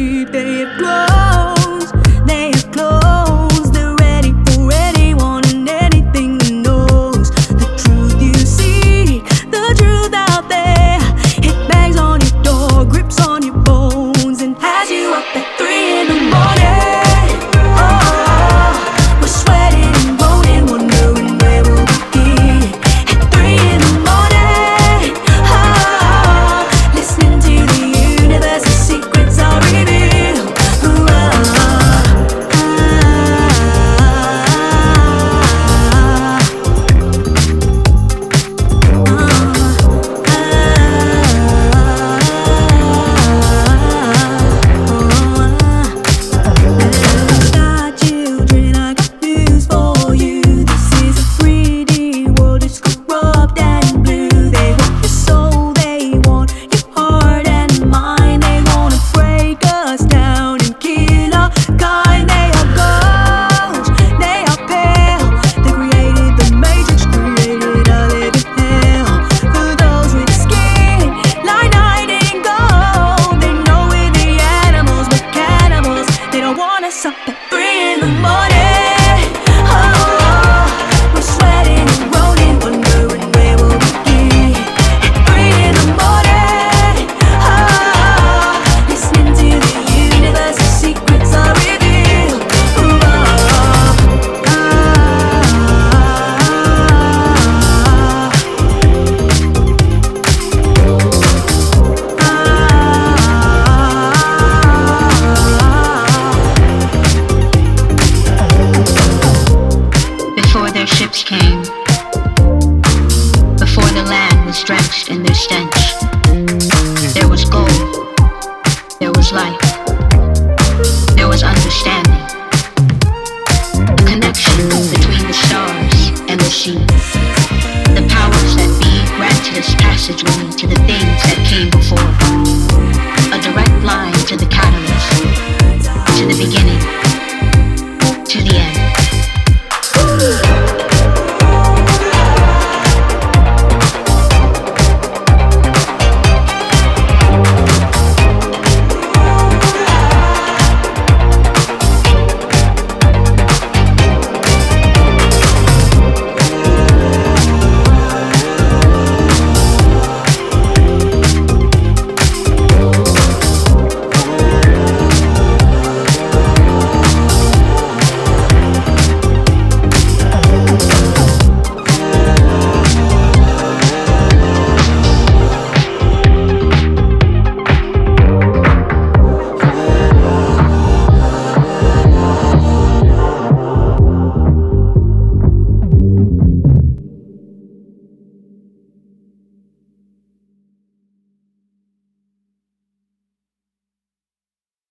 sleep. They have closed, they have closed. They're ready for anyone and anything that knows the truth you seek, the truth out there. It bangs on your door, grips on your bones, and has you up at 3 in the morning. Oh, we're sweating and groaning, wondering where we'll begin at 3 in the morning. Oh, listening to the universe, the secrets are revealed. Children, I got news for you. This is a 3D world, it's corrupt and blue. They want your soul, they want your heart and mind. They wanna break us down and kill our kind. They are ghosts, they are pale. They created the matrix, created our living hell. For those with skin like night and gold, they know we're the animals, but cannibals. They don't want us up at 3 in the morning. Oh, we're sweating and groaning, wondering where we'll begin at 3 in the morning. Oh, listening to the universe, the secrets are revealed. Before their ships came, before the land was drenched in their stench, there was gold, there was life, there was understanding, a connection between the stars and the sea. The powers that be granted us passageway to the things that came before.